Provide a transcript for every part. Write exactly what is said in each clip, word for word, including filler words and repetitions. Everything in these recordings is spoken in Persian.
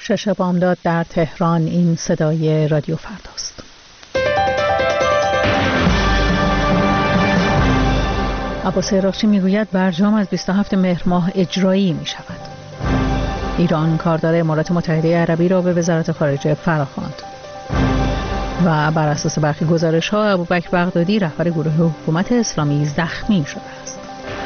شش بامداد در تهران. این صدای رادیو فرداست. عباس عراقچی میگوید برجام از بیست و هفتم مهر ماه اجرایی می شود. ایران کاردار امارات متحده عربی را به وزارت خارجه فراخواند. و بر اساس برخی گزارش‌ها ابوبکر بغدادی رهبر گروه حکومت اسلامی زخمی شده است.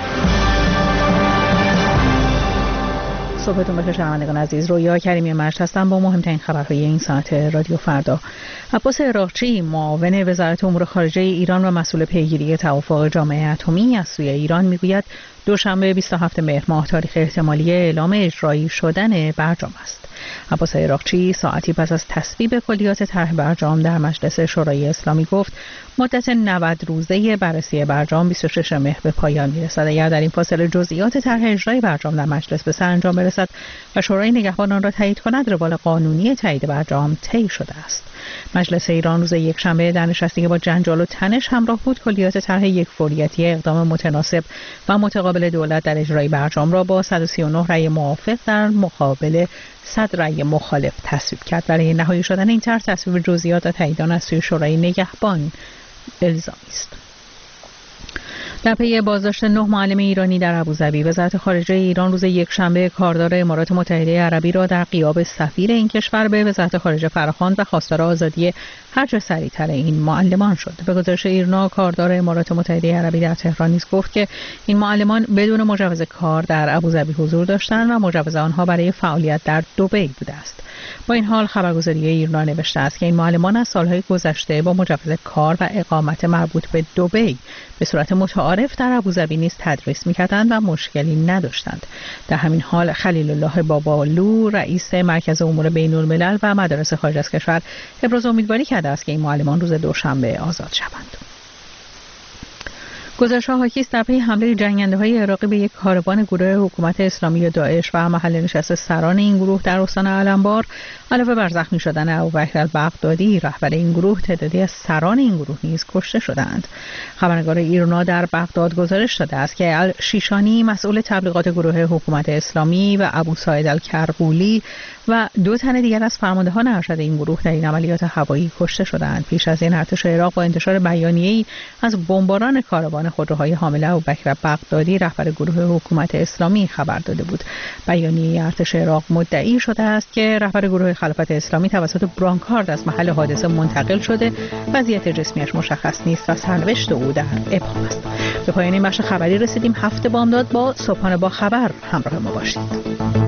صبحتون بخیر شنوندگان عزیز. رویا کریمی مرج هستم با مهمترین خبرهای این ساعت رادیو فردا. عباس عراقچی معاون وزارت امور خارجه ایران و مسئول پیگیری توافق جامعه اتمی از سوی ایران میگوید دوشنبه بیست و هفتم مهر ماه تاریخ احتمالی اعلام اجرایی شدن برجام است. عباس عراقچی ساعتی پس از تصویب کلیات طرح برجام در مجلس شورای اسلامی گفت مدت نود روزه بررسی برجام بیست و ششم مهر به پایان میرسد. اگر در این فاصله جزئیات طرح اجرای برجام در مجلس به سرانجام برسد و شورای نگهبان آن را تایید کند، روال قانونی تایید برجام طی شده است. مجلس ایران روز یکشنبه در نشستی که با جنجال و تنش همراه بود، کلیات طرح یکفوریتی اقدام متناسب و متقابل دولت در اجرای برجام را با صد و سی و نه رأی موافق در مقابل صد رأی مخالف تصویب کرد. برای نهایی شدن این طرح تصویب جزئیات و تایید آن از سوی شورای نگهبان الزامی است. در پی بازداشت نه معلم ایرانی در ابوظبی، وزارت خارجه ایران روز یکشنبه کاردار امارات متحده عربی را در غیاب سفیر این کشور به وزارت خارجه فراخواند و خواستار آزادی هر چه سریعتر این معلمان شد. به گزارش ایرنا، کاردار امارات متحده عربی در تهران نیز گفت که این معلمان بدون مجوز کار در ابوظبی حضور داشتند و مجوز آنها برای فعالیت در دبی بوده است. با این حال خبرگزاری ایرنا نوشته است که این معلمان از سالهای گذشته با مجوز کار و اقامت مربوط به دبی به صورت متعارف در ابوظبی نیز تدریس می‌کردند و مشکلی نداشتند. در همین حال خلیل الله بابالو، رئیس مرکز امور بین‌الملل و مدارس خارج از کشور، ابراز امیدواری کرده است که این معلمان روز دوشنبه آزاد شوند. گزارش‌ها حاکی است در پی حمله جنگنده‌های عراقی به یک کاروان گروه حکومت اسلامی داعش و محل نشست سران این گروه در استان علمبار، علاوه بر زخمی شدن ابوبکر بغدادی رهبر این گروه، تعدادی از سران این گروه نیز کشته شدند. خبرنگار ایرنا در بغداد گزارش داده است که الشیشانی مسئول تبلیغات گروه حکومت اسلامی و ابو سعید الکربولی و دو تن دیگر از فرماندهان ارشد این گروه در این عملیات هوایی کشته شدند. پیش از این ارتش عراق با انتشار بیانیه‌ای از بمباران کاروان خودروهای حامل ابوبکر بغدادی رهبر گروه حکومت اسلامی خبر داده بود. بیانیه ارتش عراق مدعی شده است که رهبر گروه خلافت اسلامی توسط برانکارد از محل حادثه منتقل شده، وضعیت جسمیش مشخص نیست و سرنوشت او در ابهام است. به پایان این بخش خبری رسیدیم. هفته بامداد با صبحانه با خبر همراه ما باشید.